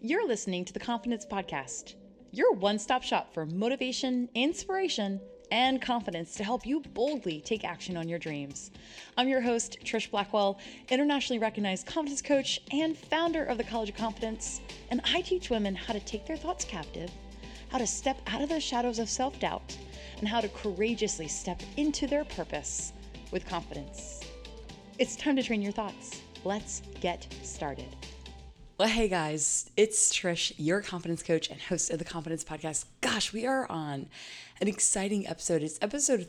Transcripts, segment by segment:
You're listening to the Confidence Podcast, your one-stop shop for motivation, inspiration, and confidence to help you boldly take action on your dreams. I'm your host, Trish Blackwell, internationally recognized confidence coach and founder of the College of Confidence, and I teach women how to take their thoughts captive, how to step out of the shadows of self-doubt, and how to courageously step into their purpose with confidence. It's time to train your thoughts. Let's get started. Well, hey guys, it's Trish, your confidence coach and host of the Confidence Podcast. Gosh, we are on an exciting episode. It's episode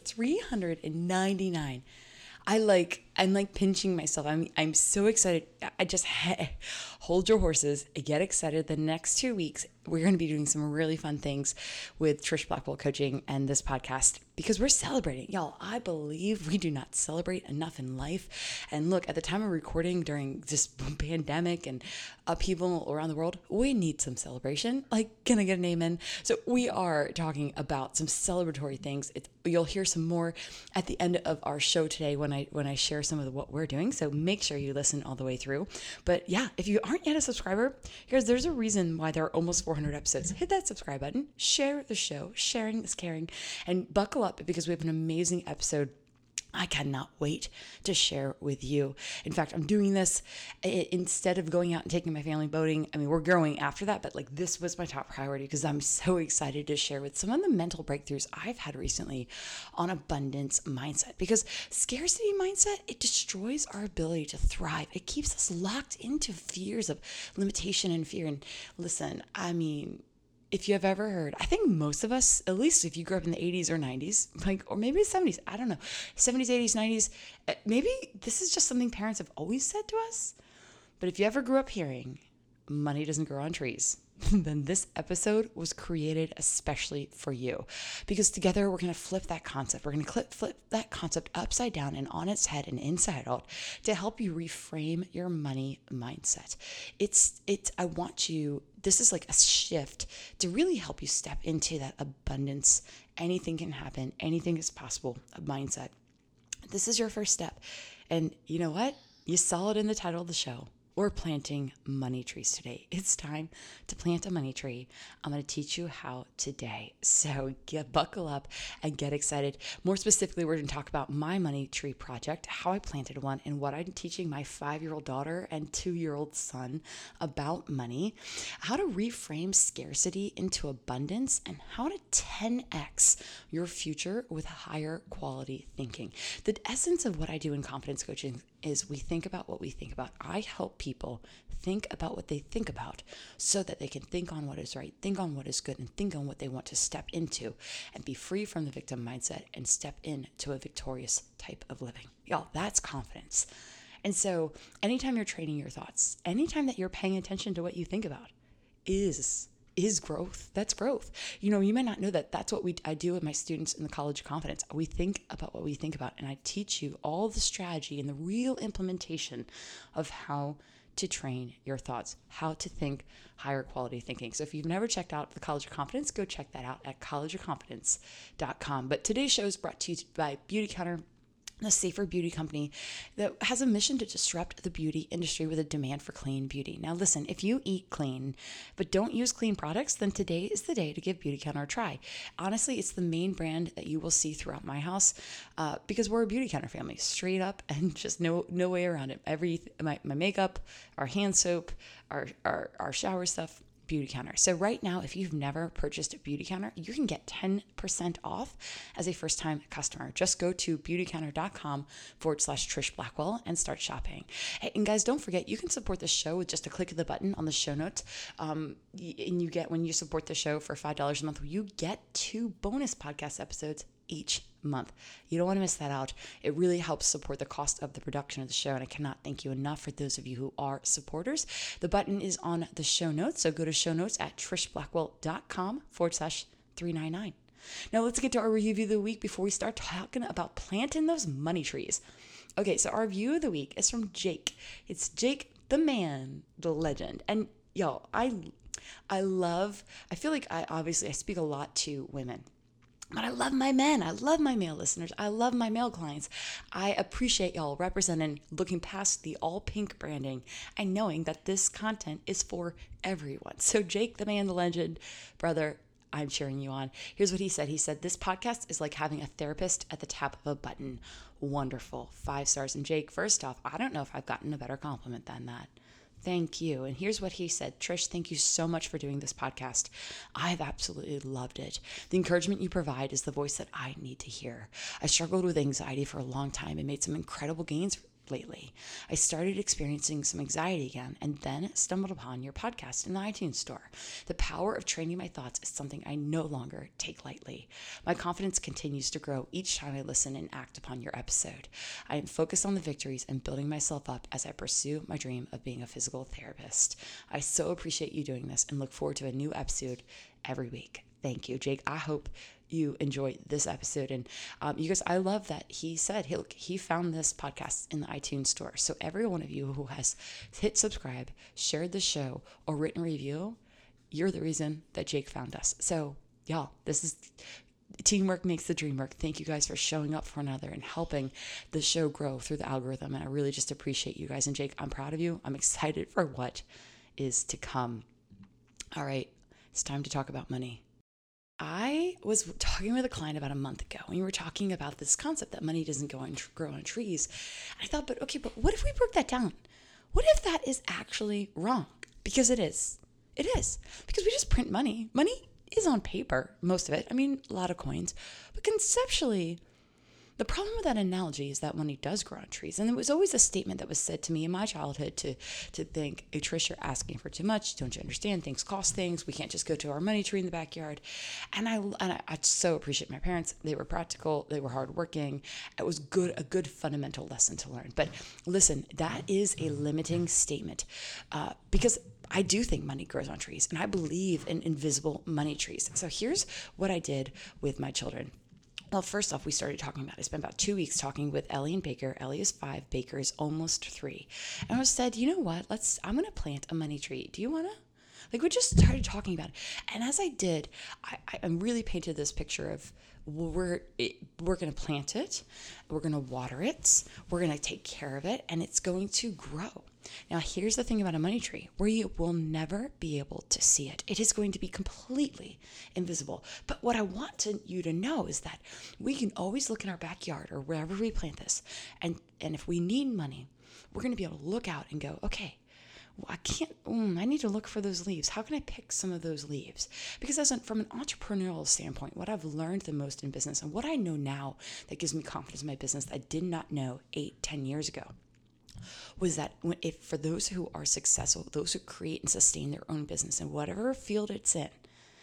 399. I'm like pinching myself. I'm so excited. I just hold your horses. Get excited. The next 2 weeks, we're going to be doing some really fun things with Trish Blackwell Coaching and this podcast because we're celebrating. Y'all, I believe we do not celebrate enough in life. And look, at the time of recording during this pandemic and upheaval around the world, we need some celebration. Like, can I get an amen? So we are talking about some celebratory things. You'll hear some more at the end of our show today when I share some of what we're doing. So make sure you listen all the way through. But yeah, if you aren't yet a subscriber, there's a reason why there are almost 400 episodes. Hit that subscribe button, share the show. Sharing is caring, and buckle up because we have an amazing episode I cannot wait to share with you. In fact, I'm doing this instead of going out and taking my family boating. I mean, we're going after that, but like this was my top priority because I'm so excited to share with some of the mental breakthroughs I've had recently on abundance mindset. Because scarcity mindset, it destroys our ability to thrive. It keeps us locked into fears of limitation and fear. And listen, I mean, if you have ever heard, I think most of us, at least if you grew up in the 80s or 90s, or maybe the 70s, I don't know, 70s, 80s, 90s, maybe this is just something parents have always said to us. But if you ever grew up hearing, money doesn't grow on trees, then this episode was created especially for you. Because together we're going to flip that concept. We're going to flip that concept upside down and on its head and inside out to help you reframe your money mindset. I want you, this is like a shift to really help you step into that abundance. Anything can happen. Anything is possible. A mindset. This is your first step. And you know what? You saw it in the title of the show. We're planting money trees today. It's time to plant a money tree. I'm going to teach you how today. So buckle up and get excited. More specifically, we're going to talk about my money tree project, how I planted one, and what I'm teaching my 5-year-old daughter and 2-year-old son about money, how to reframe scarcity into abundance, and how to 10x your future with higher quality thinking. The essence of what I do in confidence coaching is we think about what we think about. I help people think about what they think about so that they can think on what is right, think on what is good, and think on what they want to step into and be free from the victim mindset and step into a victorious type of living. Y'all, that's confidence. And so anytime you're training your thoughts, anytime that you're paying attention to what you think about is growth. That's growth. You know, you may not know that that's what I do with my students in the College of Confidence. We think about what we think about, and I teach you all the strategy and the real implementation of how to train your thoughts, how to think higher quality thinking. So if you've never checked out the College of Confidence, go check that out at collegeofconfidence.com. But today's show is brought to you by Beautycounter, a safer beauty company that has a mission to disrupt the beauty industry with a demand for clean beauty. Now listen, if you eat clean but don't use clean products, then today is the day to give Beautycounter a try. Honestly, it's the main brand that you will see throughout my house because we're a Beautycounter family, straight up, and just no way around it. My makeup, our hand soap, our shower stuff, Beautycounter. So right now, if you've never purchased a Beautycounter, you can get 10% off as a first-time customer. Just go to beautycounter.com/Trish Blackwell and start shopping. And guys, don't forget, you can support the show with just a click of the button on the show notes. And you get, when you support the show for $5 a month, you get 2 bonus podcast episodes each month. You don't want to miss that out. It really helps support the cost of the production of the show, and I cannot thank you enough for those of you who are supporters. The button is on the show notes, so go to show notes at trishblackwell.com/399. Now let's get to our review of the week before we start talking about planting those money trees. Okay, so our review of the week is from Jake. It's Jake, the man, the legend. And y'all, I feel like I speak a lot to women. But I love my men. I love my male listeners. I love my male clients. I appreciate y'all representing, looking past the all pink branding and knowing that this content is for everyone. So Jake, the man, the legend, brother, I'm cheering you on. Here's what he said. He said, this podcast is like having a therapist at the tap of a button. Wonderful. 5 stars. And Jake, first off, I don't know if I've gotten a better compliment than that. Thank you. And here's what he said. Trish, thank you so much for doing this podcast. I've absolutely loved it. The encouragement you provide is the voice that I need to hear. I struggled with anxiety for a long time and made some incredible gains lately. I started experiencing some anxiety again and then stumbled upon your podcast in the iTunes store. The power of training my thoughts is something I no longer take lightly. My confidence continues to grow each time I listen and act upon your episode. I am focused on the victories and building myself up as I pursue my dream of being a physical therapist. I so appreciate you doing this and look forward to a new episode every week. Thank you, Jake. I hope you enjoyed this episode. And you guys, I love that he said he found this podcast in the iTunes store. So every one of you who has hit subscribe, shared the show, or written a review, you're the reason that Jake found us. So y'all, this is teamwork makes the dream work. Thank you guys for showing up for another and helping the show grow through the algorithm. And I really just appreciate you guys. And Jake, I'm proud of you. I'm excited for what is to come. All right, it's time to talk about money. I was talking with a client about a month ago, and we were talking about this concept that money doesn't grow on trees. I thought, but what if we broke that down? What if that is actually wrong? Because it is. It is. Because we just print money. Money is on paper, most of it. I mean, a lot of coins. But conceptually, the problem with that analogy is that money does grow on trees. And there was always a statement that was said to me in my childhood to think, hey, Trish, you're asking for too much. Don't you understand? Things cost things. We can't just go to our money tree in the backyard. And I so appreciate my parents. They were practical. They were hardworking. It was a good fundamental lesson to learn. But listen, that is a limiting statement because I do think money grows on trees, and I believe in invisible money trees. So here's what I did with my children. Well, first off, we started talking about it. I spent about 2 weeks talking with Ellie and Baker. Ellie is 5, Baker is almost 3. And I said, you know what? I'm going to plant a money tree. Do you want to? We just started talking about it. And as I did, I really painted this picture of we're going to plant it. We're going to water it. We're going to take care of it, and it's going to grow. Now, here's the thing about a money tree, where you will never be able to see it. It is going to be completely invisible. But what I want you to know is that we can always look in our backyard or wherever we plant this, and if we need money, we're going to be able to look out and go, okay, well, I need to look for those leaves. How can I pick some of those leaves? Because from an entrepreneurial standpoint, what I've learned the most in business and what I know now that gives me confidence in my business that I did not know 8-10 years ago was that for those who are successful, those who create and sustain their own business in whatever field it's in,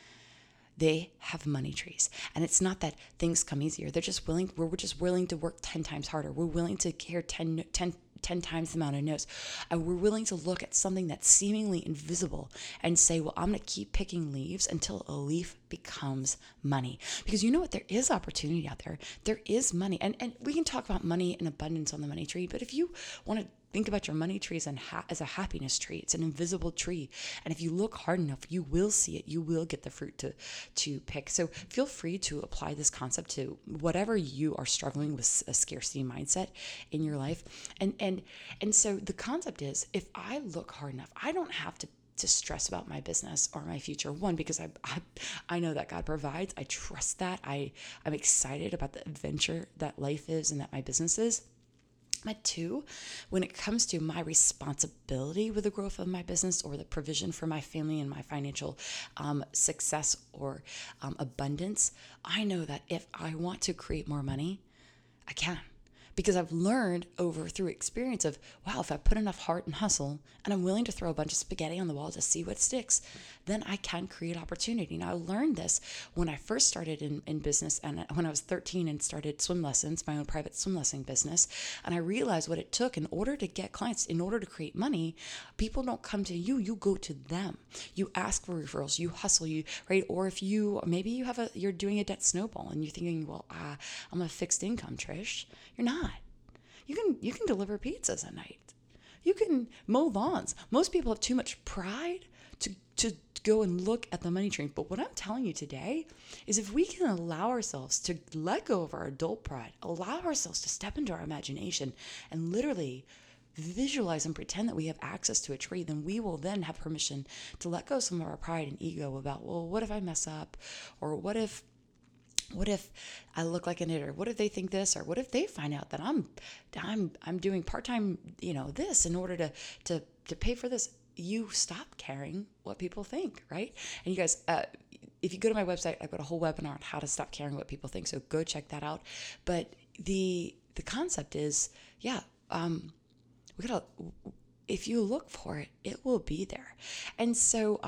they have money trees. And it's not that things come easier. We're just willing to work 10 times harder. We're willing to hear 10 times the amount of no's. And we're willing to look at something that's seemingly invisible and say, well, I'm going to keep picking leaves until a leaf becomes money. Because you know what? There is opportunity out there. There is money. And we can talk about money and abundance on the money tree. But if you want to think about your money tree as a happiness tree, it's an invisible tree. And if you look hard enough, you will see it. You will get the fruit to pick. So feel free to apply this concept to whatever you are struggling with a scarcity mindset in your life. And so the concept is, if I look hard enough, I don't have to stress about my business or my future. One, because I know that God provides. I trust that. I'm excited about the adventure that life is and that my business is. But 2, when it comes to my responsibility with the growth of my business or the provision for my family and my financial success or abundance, I know that if I want to create more money, I can. Because I've learned through experience of, wow, if I put enough heart and hustle and I'm willing to throw a bunch of spaghetti on the wall to see what sticks, then I can create opportunity. Now, I learned this when I first started in business and when I was 13 and started swim lessons, my own private swim lesson business. And I realized what it took in order to get clients, in order to create money. People don't come to you, you go to them. You ask for referrals, you hustle, right? Or if maybe you're doing a debt snowball and you're thinking, well, I'm a fixed income, Trish. You're not. You can deliver pizzas at night. You can mow lawns. Most people have too much pride to go and look at the money tree. But what I'm telling you today is if we can allow ourselves to let go of our adult pride, allow ourselves to step into our imagination and literally visualize and pretend that we have access to a tree, then we will then have permission to let go of some of our pride and ego about, well, what if I mess up? Or what if I look like an idiot? What if they think this? Or what if they find out that I'm doing part-time, this in order to pay for this? You stop caring what people think, right? And you guys, if you go to my website, I've got a whole webinar on how to stop caring what people think. So go check that out. But the concept is, if you look for it, it will be there. And so,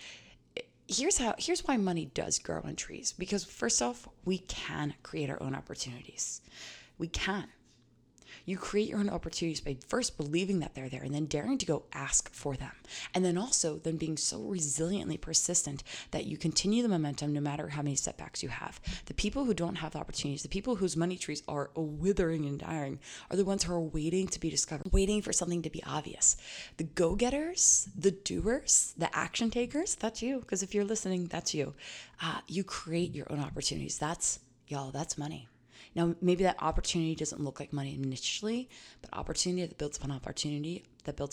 here's why money does grow on trees. Because first off, we can create our own opportunities. We can. You create your own opportunities by first believing that they're there and then daring to go ask for them. And then also then being so resiliently persistent that you continue the momentum no matter how many setbacks you have. The people who don't have the opportunities, the people whose money trees are withering and dying, are the ones who are waiting to be discovered, waiting for something to be obvious. The go-getters, the doers, the action takers, that's you. Because if you're listening, that's you. You create your own opportunities. That's money. Now, maybe that opportunity doesn't look like money initially, but opportunity that builds upon opportunity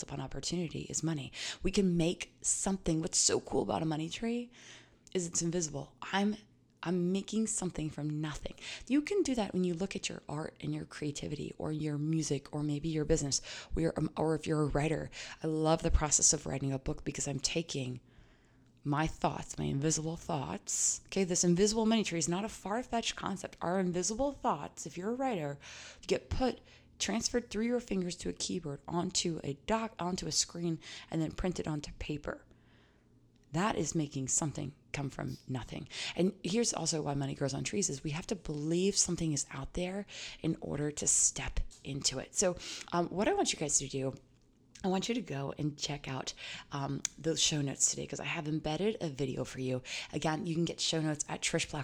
is money. We can make something. What's so cool about a money tree is it's invisible. I'm making something from nothing. You can do that when you look at your art and your creativity or your music or maybe your business or if you're a writer. I love the process of writing a book because I'm taking my thoughts, my invisible thoughts. Okay, this invisible money tree is not a far-fetched concept. Our invisible thoughts, if you're a writer, get transferred through your fingers to a keyboard, onto a screen, and then printed onto paper. That is making something come from nothing. And here's also why money grows on trees is we have to believe something is out there in order to step into it. So what I want you guys to do, I want you to go and check out those show notes today because I have embedded a video for you. Again, you can get show notes at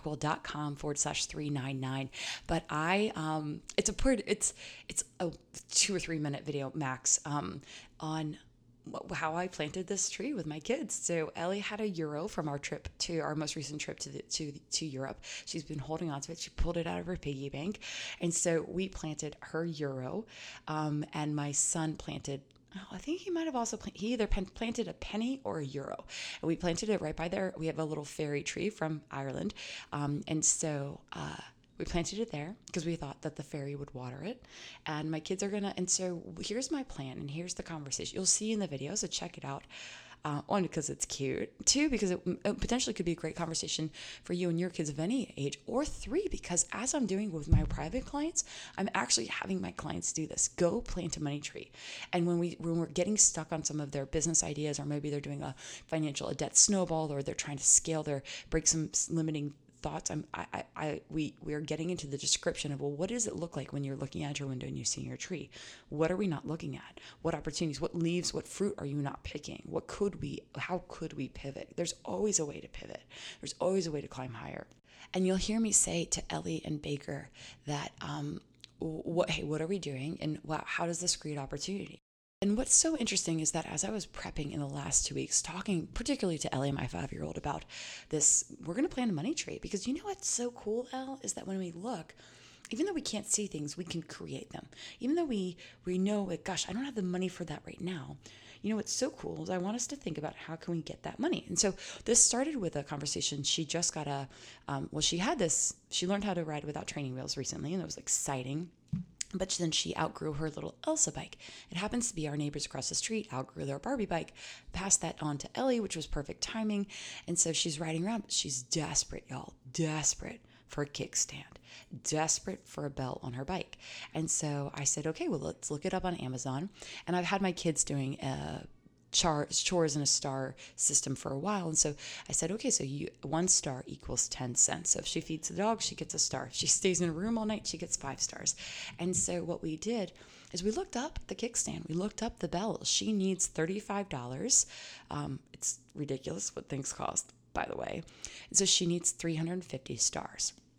trishblackwell.com/399. But it's a 2 or 3 minute video max on how I planted this tree with my kids. So Ellie had a euro from our most recent trip to Europe. She's been holding on to it. She pulled it out of her piggy bank. And so we planted her euro, and my son planted, I think he might have also he either planted a penny or a euro. And we planted it right by there. We have a little fairy tree from Ireland. And so we planted it there because we thought that the fairy would water it. And my kids and so here's my plan and here's the conversation. You'll see in the video, so check it out. One, because it's cute. 2, because it potentially could be a great conversation for you and your kids of any age. Or 3, because as I'm doing with my private clients, I'm actually having my clients do this. Go plant a money tree. And when we're getting stuck on some of their business ideas, or maybe they're doing a debt snowball, or they're trying to break some limiting thoughts, we are getting into the description of, well, what does it look like when you're looking out your window and you see your tree? What are we not looking at? What opportunities, what leaves, what fruit are you not picking? How could we pivot? There's always a way to pivot. There's always a way to climb higher. And you'll hear me say to Ellie and Baker that, what are we doing? And how does this create opportunity? And what's so interesting is that as I was prepping in the last 2 weeks, talking particularly to Ellie, my 5-year-old, about this, we're going to plant a money tree. Because you know what's so cool, Elle, is that when we look, even though we can't see things, we can create them. Even though we know, gosh, I don't have the money for that right now. You know what's so cool is I want us to think about how can we get that money. And so this started with a conversation. She just got she learned how to ride without training wheels recently, and it was exciting. But then she outgrew her little Elsa bike. It happens to be our neighbors across the street outgrew their Barbie bike, passed that on to Ellie, which was perfect timing. And so she's riding around, but she's desperate, y'all, desperate for a kickstand, desperate for a belt on her bike. And so I said, okay, well, let's look it up on Amazon. And I've had my kids doing chores in a star system for a while. And so I said, okay, so 1 star equals 10 cents. So if she feeds the dog, she gets a star. If she stays in a room all night, she gets 5 stars. And so what we did is we looked up the kickstand. We looked up the bell. She needs $35. It's ridiculous what things cost, by the way. And so she needs 350 stars.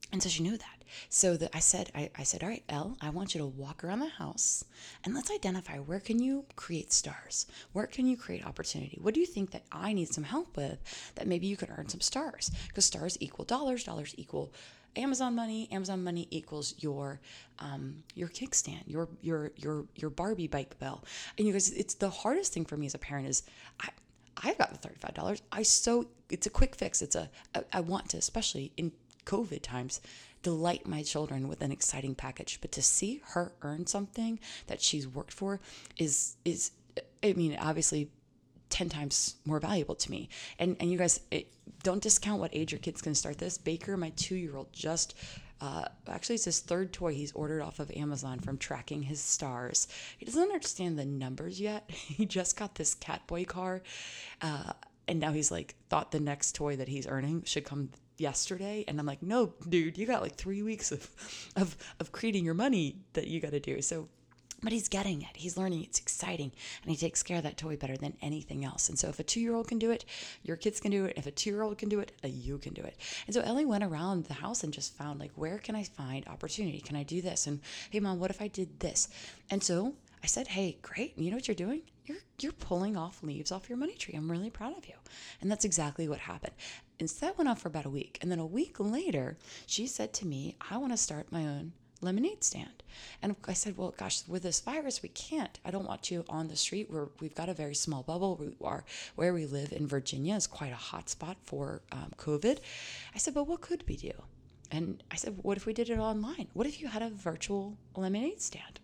And so she knew that. So I said, all right, Elle, I want you to walk around the house and let's identify, where can you create stars? Where can you create opportunity? What do you think that I need some help with that maybe you could earn some stars? Because stars equal dollars, dollars equal Amazon money equals your kickstand, your Barbie bike bell. And you guys, it's the hardest thing for me as a parent is I've got the $35. It's a quick fix. I want to, especially in COVID times, delight my children with an exciting package. But to see her earn something that she's worked for is I mean, obviously 10 times more valuable to me. And you guys, don't discount what age your kid's going to start this. Baker, my 2-year-old, just actually it's his third toy he's ordered off of Amazon from tracking his stars. He doesn't understand the numbers yet. He just got this Catboy car, and now he's like thought the next toy that he's earning should come yesterday. And I'm like, no, dude, you got like 3 weeks of creating your money that you got to do. So, but he's getting it. He's learning. It's exciting. And he takes care of that toy better than anything else. And so if a 2-year-old can do it, your kids can do it. If a 2-year-old can do it, you can do it. And so Ellie went around the house and just found, like, where can I find opportunity? Can I do this? And hey, Mom, what if I did this? And so I said, hey, great. You know what you're doing? You're pulling off leaves off your money tree. I'm really proud of you. And that's exactly what happened. And so that went on for about a week. And then a week later, she said to me, I want to start my own lemonade stand. And I said, well, gosh, with this virus, we can't. I don't want you on the street. We've got a very small bubble. Where we live in Virginia is quite a hot spot for COVID. I said, but what could we do? And I said, what if we did it online? What if you had a virtual lemonade stand?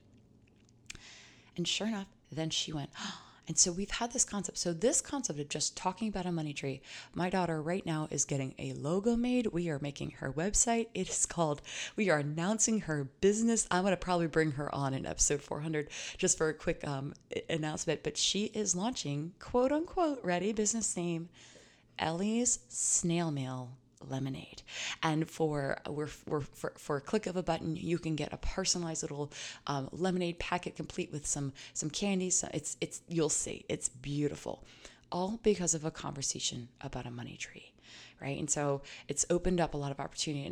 And sure enough, then she went, oh. And so we've had this concept. So this concept of just talking about a money tree, my daughter right now is getting a logo made. We are making her website. It is called, we are announcing her business. I'm going to probably bring her on in episode 400 just for a quick announcement. But she is launching, quote unquote, ready, business name, Ellie's Snail Mail Lemonade. And for a click of a button, you can get a personalized little lemonade packet complete with some candies. It's you'll see, it's beautiful, all because of a conversation about a money tree, right? And so it's opened up a lot of opportunity.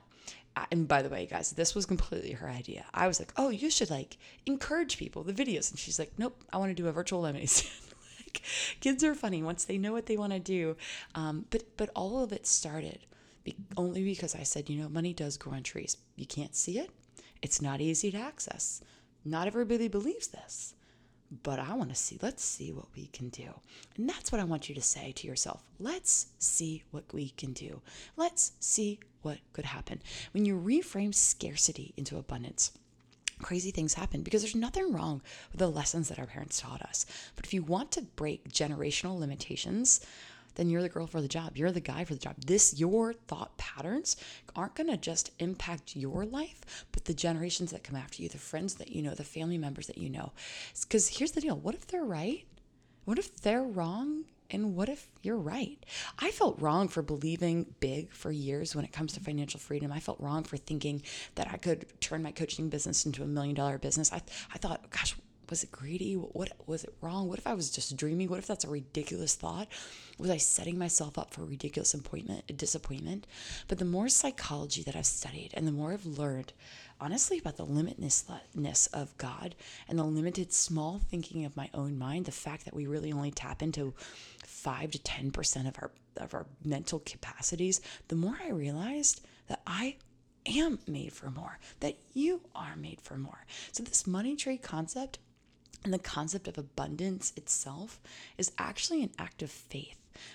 And by the way, guys, this was completely her idea. I was like, oh, you should like encourage people, the videos. And she's like, nope, I want to do a virtual lemonade stand. Kids are funny once they know what they want to do. But all of it started only because I said, money does grow on trees. You can't see it. It's not easy to access. Not everybody believes this, but I want to see. Let's see what we can do. And that's what I want you to say to yourself. Let's see what we can do. Let's see what could happen. When you reframe scarcity into abundance, crazy things happen, because there's nothing wrong with the lessons that our parents taught us. But if you want to break generational limitations, then you're the girl for the job. You're the guy for the job. Your thought patterns aren't going to just impact your life, but the generations that come after you, the friends that you know, the family members that you know. Because here's the deal. What if they're right? What if they're wrong? And what if you're right? I felt wrong for believing big for years when it comes to financial freedom. I felt wrong for thinking that I could turn my coaching business into $1 million business. I thought, gosh, was it greedy? What was it wrong? What if I was just dreaming? What if that's a ridiculous thought? Was I setting myself up for ridiculous disappointment? But the more psychology that I've studied and the more I've learned, honestly, about the limitlessness of God and the limited small thinking of my own mind, the fact that we really only tap into 5 to 10% of our mental capacities, the more I realized that I am made for more, that you are made for more. So this money tree concept and the concept of abundance itself is actually an act of faith.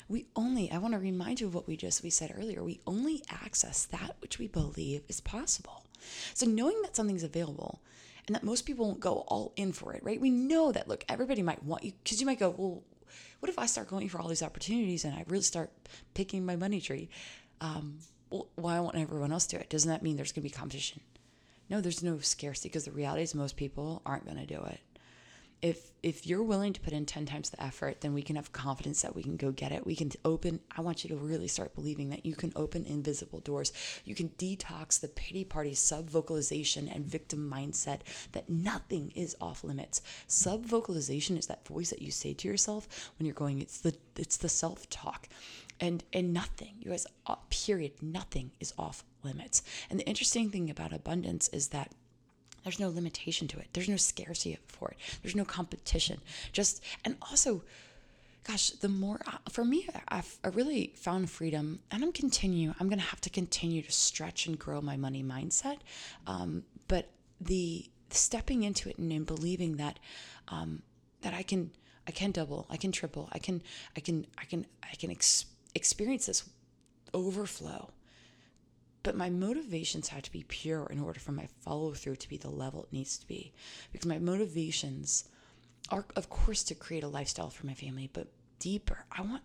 I want to remind you of what we said earlier. We only access that which we believe is possible. So knowing that something's available and that most people won't go all in for it, right? We know that, look, everybody might want you, because you might go, well, what if I start going for all these opportunities and I really start picking my money tree? Well, why won't everyone else do it? Doesn't that mean there's going to be competition? No, there's no scarcity, because the reality is most people aren't going to do it. If you're willing to put in 10 times the effort, then we can have confidence that we can go get it. I want you to really start believing that you can open invisible doors. You can detox the pity party, sub-vocalization, and victim mindset, that nothing is off limits. Sub-vocalization is that voice that you say to yourself when you're going, it's the self-talk. And nothing, you guys, period, nothing is off limits. And the interesting thing about abundance is that there's no limitation to it. There's no scarcity for it. There's no competition. And also, gosh, the more, for me, I really found freedom, and I'm going to have to continue to stretch and grow my money mindset. But the stepping into it and in believing that I can double, I can triple, I can experience this overflow. But my motivations have to be pure in order for my follow through to be the level it needs to be. Because my motivations are, of course, to create a lifestyle for my family, but deeper. I want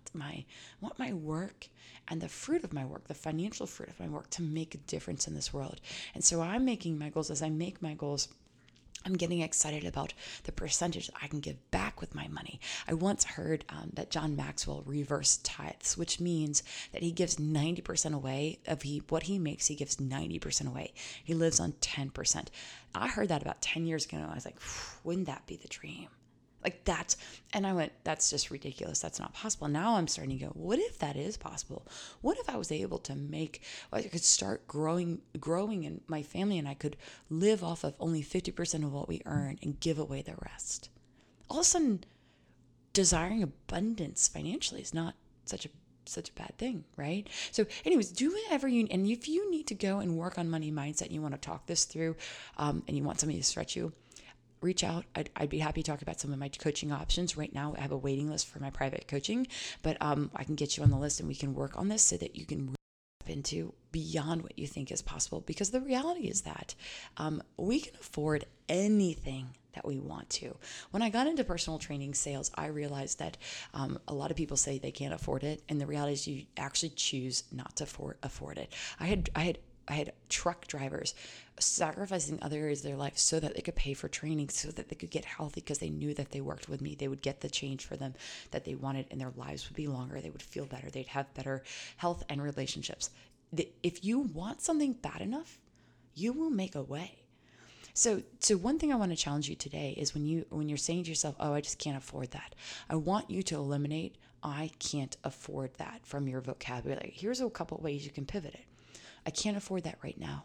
my work and the fruit of my work, the financial fruit of my work, to make a difference in this world. And so I'm making my goals. As I make my goals, I'm getting excited about the percentage I can give back with my money. I once heard that John Maxwell reversed tithes, which means that he gives 90% away of what he makes. He gives 90% away. He lives on 10%. I heard that about 10 years ago. And I was like, wouldn't that be the dream? Like that. And I went, that's just ridiculous. That's not possible. Now I'm starting to go, what if that is possible? What if I was able to I could start growing in my family, and I could live off of only 50% of what we earn and give away the rest? All of a sudden, desiring abundance financially is not such a bad thing, right? So anyways, do whatever and if you need to go and work on money mindset and you want to talk this through, and you want somebody to stretch you, reach out. I'd be happy to talk about some of my coaching options. Right now, I have a waiting list for my private coaching, but I can get you on the list and we can work on this so that you can step into beyond what you think is possible. Because the reality is that we can afford anything that we want to. When I got into personal training sales, I realized that a lot of people say they can't afford it, and the reality is you actually choose not to afford it. I had truck drivers sacrificing other areas of their life so that they could pay for training, so that they could get healthy, because they knew that they worked with me, they would get the change for them that they wanted, and their lives would be longer. They would feel better. They'd have better health and relationships. If you want something bad enough, you will make a way. So one thing I want to challenge you today is when you're saying to yourself, oh, I just can't afford that, I want you to eliminate I can't afford that from your vocabulary. Here's a couple of ways you can pivot it. I can't afford that right now.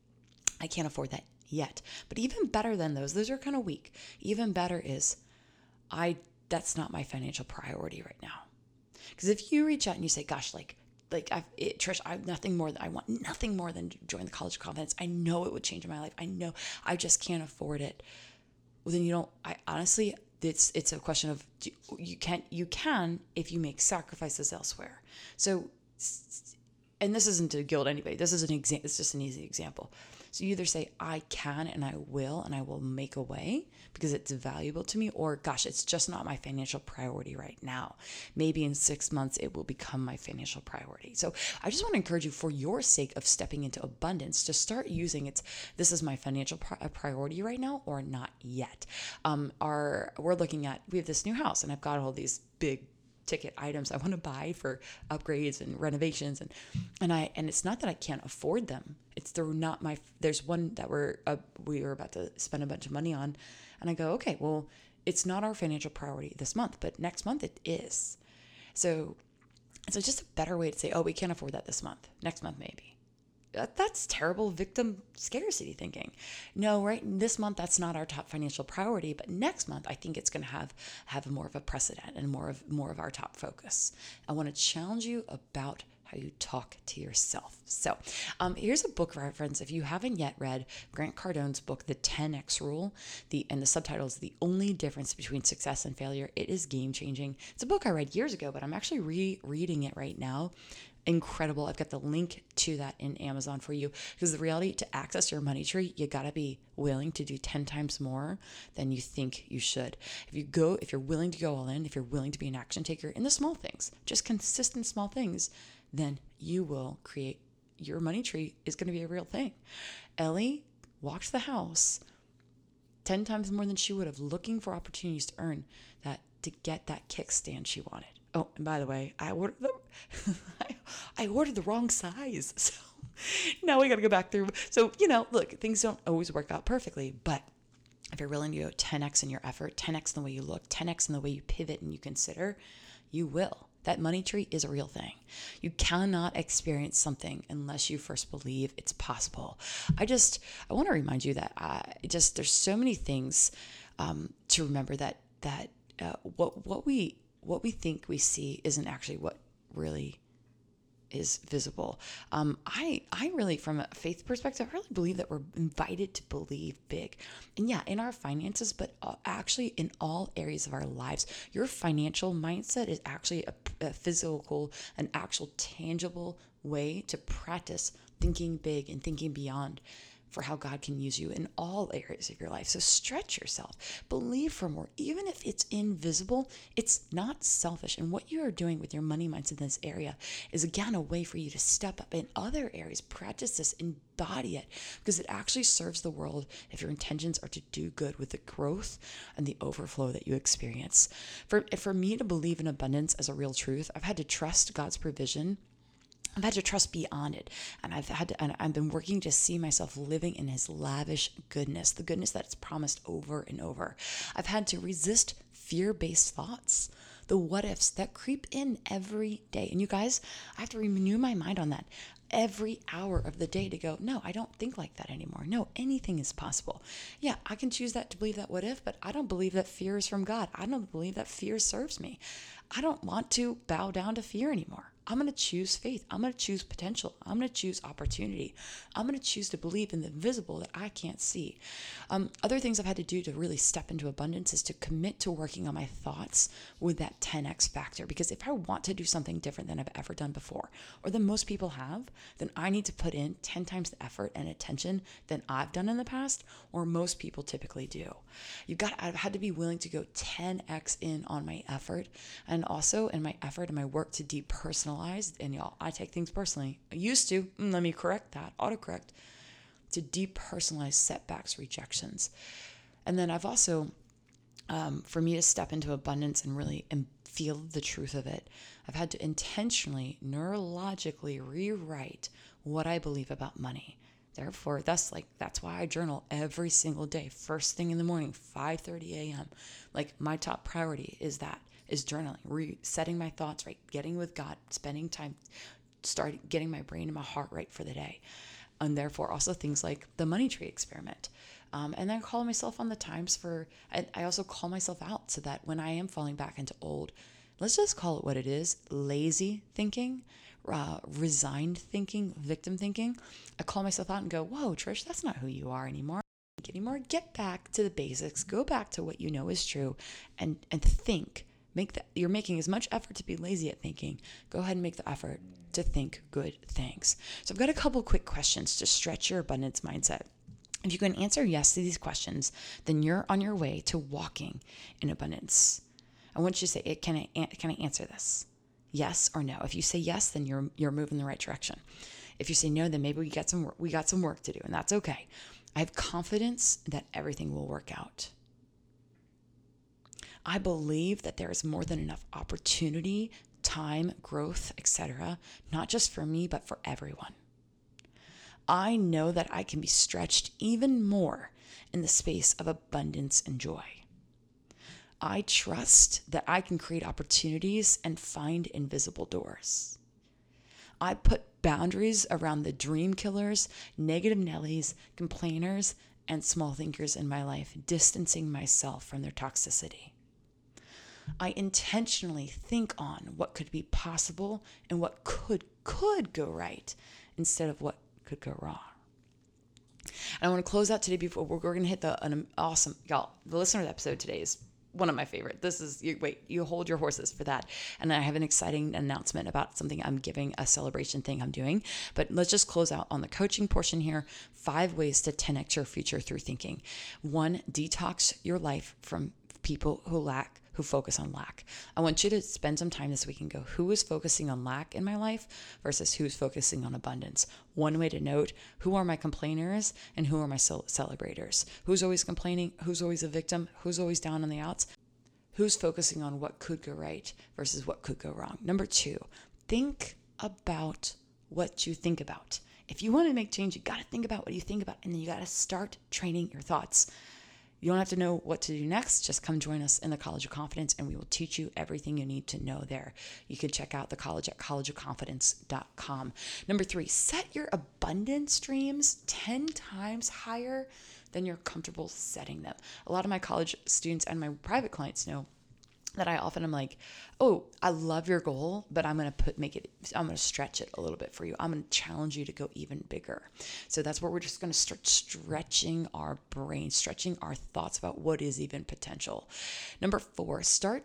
I can't afford that yet. But even better than those are kind of weak. Even better is that's not my financial priority right now. Because if you reach out and you say, gosh, Trish, I want nothing more than to join the College of Confidence. I know it would change my life. I know I just can't afford it. Well, then honestly, it's a question of you can if you make sacrifices elsewhere. So, and this isn't to guilt anybody. This is it's just an easy example. So you either say, I can and I will make a way because it's valuable to me, or gosh, it's just not my financial priority right now. Maybe in 6 months, it will become my financial priority. So I just want to encourage you, for your sake of stepping into abundance, to start using this is my financial priority right now or not yet. We have this new house and I've got all these big ticket items I want to buy for upgrades and renovations, and it's not that I can't afford them. There's one that we were about to spend a bunch of money on, and I go, okay, well, it's not our financial priority this month, but next month it is. So it's just a better way to say, oh, we can't afford that this month. Next month maybe. That's terrible victim scarcity thinking. No, right? This month, that's not our top financial priority, but next month, I think it's going to have more of a precedent and more of our top focus. I want to challenge you about how you talk to yourself. So here's a book reference. If you haven't yet read Grant Cardone's book, The 10X Rule, and the subtitle is The Only Difference Between Success and Failure, it is game-changing. It's a book I read years ago, but I'm actually rereading it right now. Incredible. I've got the link to that in Amazon for you, because the reality, to access your money tree, you got to be willing to do 10 times more than you think you should. If you're willing to go all in, if you're willing to be an action taker in the small things, just consistent small things, then you will create your money tree is going to be a real thing. Ellie walked the house 10 times more than she would have, looking for opportunities to earn that, to get that kickstand she wanted. Oh, and by the way, I ordered I ordered the wrong size. So now we got to go back through. So, look, things don't always work out perfectly, but if you're willing to go 10x in your effort, 10x in the way you look, 10x in the way you pivot and you consider, you will. That money tree is a real thing. You cannot experience something unless you first believe it's possible. I want to remind you that there's so many things to remember that what we think we see isn't actually what really is visible. I really, from a faith perspective, I really believe that we're invited to believe big. And yeah, in our finances, but actually in all areas of our lives. Your financial mindset is actually a physical, an actual tangible way to practice thinking big and thinking beyond for how God can use you in all areas of your life. So stretch yourself, believe for more, even if it's invisible. It's not selfish. And what you are doing with your money mindset in this area is, again, a way for you to step up in other areas, practice this, embody it, because it actually serves the world if your intentions are to do good with the growth and the overflow that you experience. For me to believe in abundance as a real truth, I've had to trust God's provision. I've had to trust beyond it. And I've been working to see myself living in his lavish goodness, the goodness that's promised over and over. I've had to resist fear-based thoughts, the what ifs that creep in every day. And you guys, I have to renew my mind on that every hour of the day to go, no, I don't think like that anymore. No, anything is possible. Yeah, I can choose that to believe that what if, but I don't believe that fear is from God. I don't believe that fear serves me. I don't want to bow down to fear anymore. I'm going to choose faith. I'm going to choose potential. I'm going to choose opportunity. I'm going to choose to believe in the invisible that I can't see. Other things I've had to do to really step into abundance is to commit to working on my thoughts with that 10x factor. Because if I want to do something different than I've ever done before, or than most people have, then I need to put in 10 times the effort and attention than I've done in the past, or most people typically do. I've had to be willing to go 10x in on my effort, and also in my effort and my work to depersonalize. And y'all, I take things personally. I used to, let me correct that, autocorrect, to depersonalize setbacks, rejections. And then I've also, for me to step into abundance and really feel the truth of it, I've had to intentionally, neurologically rewrite what I believe about money. Therefore, that's why I journal every single day, first thing in the morning, 5:30 a.m. Like, my top priority is journaling, resetting my thoughts right, getting with God, spending time, getting my brain and my heart right for the day. And therefore, also things like the money tree experiment. And then call myself on the times I also call myself out so that when I am falling back into old, let's just call it what it is, lazy thinking, resigned thinking, victim thinking, I call myself out and go, whoa, Trish, that's not who you are anymore. Get back to the basics, go back to what you know is true, and think. You're making as much effort to be lazy at thinking. Go ahead and make the effort to think good things. So I've got a couple quick questions to stretch your abundance mindset. If you can answer yes to these questions, then you're on your way to walking in abundance. I want you to say, can I answer this? Yes or no. If you say yes, then you're moving in the right direction. If you say no, then maybe we got some work to do, and that's okay. I have confidence that everything will work out. I believe that there is more than enough opportunity, time, growth, etc., not just for me, but for everyone. I know that I can be stretched even more in the space of abundance and joy. I trust that I can create opportunities and find invisible doors. I put boundaries around the dream killers, negative Nellies, complainers, and small thinkers in my life, distancing myself from their toxicity. I intentionally think on what could be possible and what could go right instead of what could go wrong. And I want to close out today before we're going to hit an awesome, y'all, the listener episode today is one of my favorite. You hold your horses for that. And I have an exciting announcement about something I'm giving, a celebration thing I'm doing. But let's just close out on the coaching portion here. 5 ways to 10x your future through thinking. 1, detox your life from people who lack who focus on lack. I want you to spend some time this week and go, who is focusing on lack in my life versus who's focusing on abundance? One way to note, who are my complainers and who are my celebrators? Who's always complaining? Who's always a victim? Who's always down on the outs? Who's focusing on what could go right versus what could go wrong? Number 2, think about what you think about. If you want to make change, you got to think about what you think about, and then you got to start training your thoughts. You don't have to know what to do next. Just come join us in the College of Confidence, and we will teach you everything you need to know there. You can check out the college at collegeofconfidence.com. Number 3, set your abundance dreams 10 times higher than you're comfortable setting them. A lot of my college students and my private clients know that I often am like, oh, I love your goal, but I'm going to stretch it a little bit for you. I'm going to challenge you to go even bigger. So that's where we're just going to start stretching our brain, stretching our thoughts about what is even potential. Number 4, start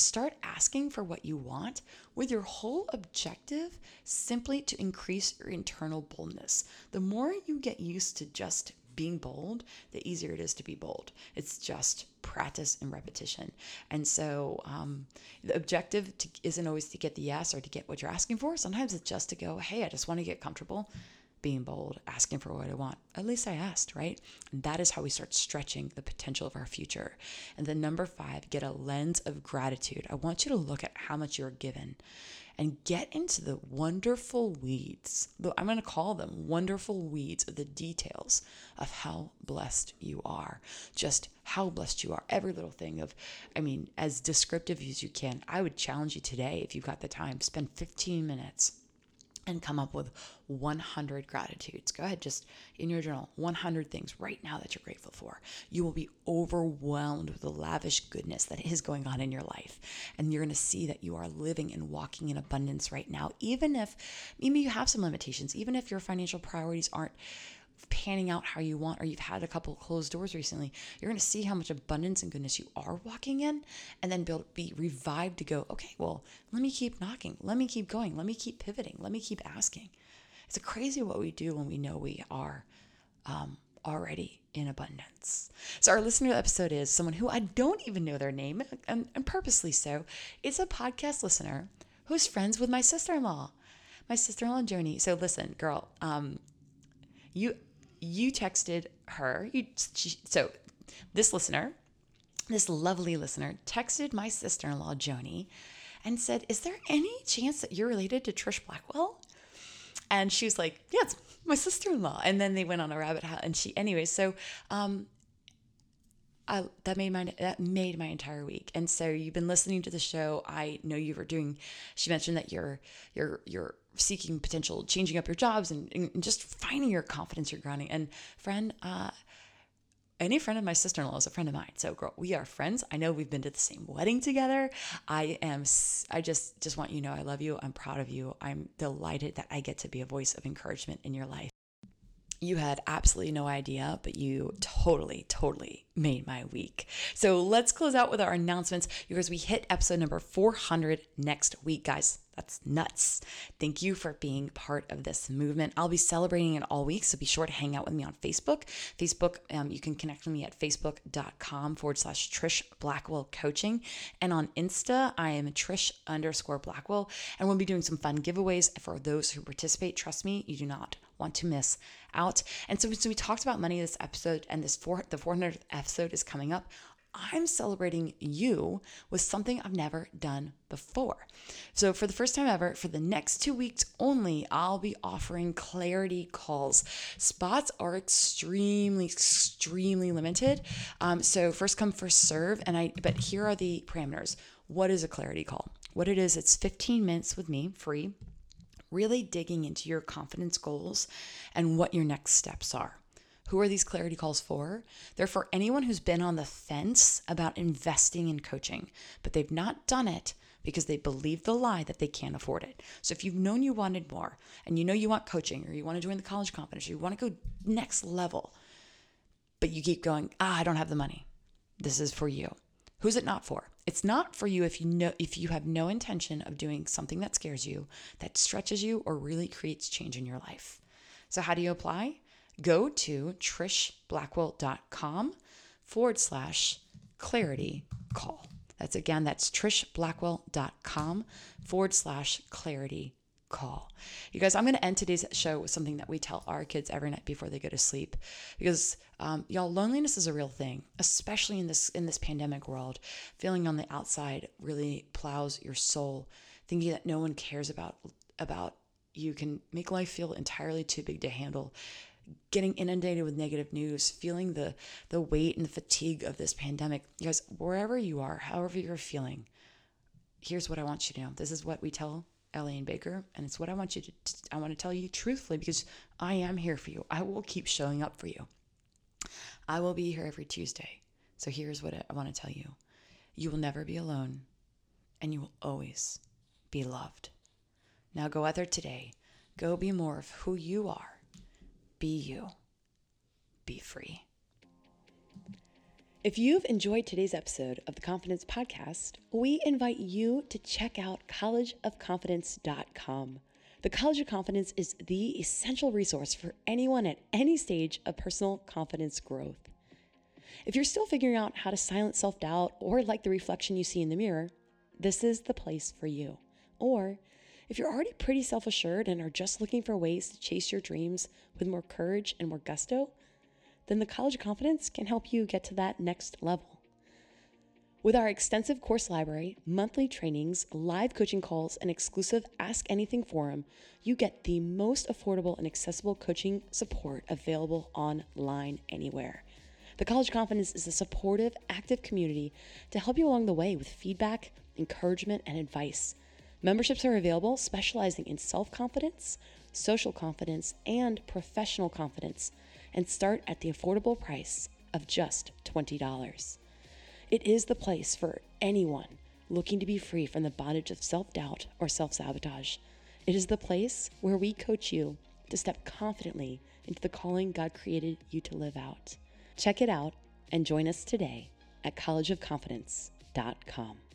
asking for what you want with your whole objective simply to increase your internal boldness. The more you get used to just being bold, the easier it is to be bold. It's just practice and repetition. And so the objective isn't always to get the yes or to get what you're asking for. Sometimes it's just to go, hey, I just want to get comfortable being bold, asking for what I want. At least I asked, right? And that is how we start stretching the potential of our future. And then number 5, get a lens of gratitude. I want you to look at how much you're given and get into the wonderful weeds. I'm going to call them wonderful weeds of the details of how blessed you are. Just how blessed you are. Every little thing as descriptive as you can. I would challenge you today, if you've got the time, spend 15 minutes and come up with 100 gratitudes. Go ahead, just in your journal, 100 things right now that you're grateful for. You will be overwhelmed with the lavish goodness that is going on in your life. And you're going to see that you are living and walking in abundance right now, even if maybe you have some limitations, even if your financial priorities aren't panning out how you want, or you've had a couple of closed doors recently. You're going to see how much abundance and goodness you are walking in, and then be revived to go, okay, well, let me keep knocking. Let me keep going. Let me keep pivoting. Let me keep asking. It's crazy what we do when we know we are already in abundance. So our listener episode is someone who I don't even know their name, and purposely so. It's a podcast listener who's friends with my sister-in-law, Joni. So listen, girl, you texted her. So this lovely listener, texted my sister-in-law, Joni, and said, is there any chance that you're related to Trish Blackwell? And she was like, yeah, it's my sister-in-law. And then they went on a rabbit hole. And that made my entire week. And so you've been listening to the show. I know she mentioned that you're seeking potential, changing up your jobs and just finding your confidence, your grounding. And any friend of my sister-in-law is a friend of mine. So girl, we are friends. I know we've been to the same wedding together. I just want you to know I love you. I'm proud of you. I'm delighted that I get to be a voice of encouragement in your life. You had absolutely no idea, but you totally made my week. So let's close out with our announcements. You guys, we hit episode number 400 next week, guys. That's nuts. Thank you for being part of this movement. I'll be celebrating it all week, so be sure to hang out with me on Facebook. You can connect with me at facebook.com/Trish Blackwell Coaching. And on Insta, I am Trish_Blackwell. And we'll be doing some fun giveaways for those who participate. Trust me, you do not want to miss out. And so we talked about money this episode, and the 400th episode is coming up. I'm celebrating you with something I've never done before. So for the first time ever, for the next 2 weeks only, I'll be offering clarity calls. Spots are extremely limited. So first come, first serve. But here are the parameters. What is a clarity call? What it is, it's 15 minutes with me, free, really digging into your confidence goals and what your next steps are. Who are these clarity calls for? They're for anyone who's been on the fence about investing in coaching, but they've not done it because they believe the lie that they can't afford it. So if you've known you wanted more, and you know you want coaching, or you want to join the College of Confidence, or you want to go next level, but you keep going, I don't have the money. This is for you. Who's it not for? It's not for you if you have no intention of doing something that scares you, that stretches you, or really creates change in your life. So how do you apply? Go to trishblackwell.com/clarity call. That's trishblackwell.com/clarity call. You guys, I'm going to end today's show with something that we tell our kids every night before they go to sleep, because y'all, loneliness is a real thing, especially in this pandemic world. Feeling on the outside really plows your soul. Thinking that no one cares about you can make life feel entirely too big to handle. Getting inundated with negative news, feeling the weight and the fatigue of this pandemic. You guys, wherever you are, however you're feeling, here's what I want you to know. This is what we tell Ellie and Baker, and it's what I want to tell you truthfully, because I am here for you. I will keep showing up for you. I will be here every Tuesday. So here's what I want to tell you. You will never be alone, and you will always be loved. Now go out there today. Go be more of who you are. Be you. Be free. If you've enjoyed today's episode of the Confidence Podcast, we invite you to check out collegeofconfidence.com. The College of Confidence is the essential resource for anyone at any stage of personal confidence growth. If you're still figuring out how to silence self-doubt or like the reflection you see in the mirror, this is the place for you. Or if you're already pretty self-assured and are just looking for ways to chase your dreams with more courage and more gusto, then the College of Confidence can help you get to that next level. With our extensive course library, monthly trainings, live coaching calls, and exclusive Ask Anything forum, you get the most affordable and accessible coaching support available online anywhere. The College of Confidence is a supportive, active community to help you along the way with feedback, encouragement, and advice. Memberships are available specializing in self-confidence, social confidence, and professional confidence, and start at the affordable price of just $20. It is the place for anyone looking to be free from the bondage of self-doubt or self-sabotage. It is the place where we coach you to step confidently into the calling God created you to live out. Check it out and join us today at collegeofconfidence.com.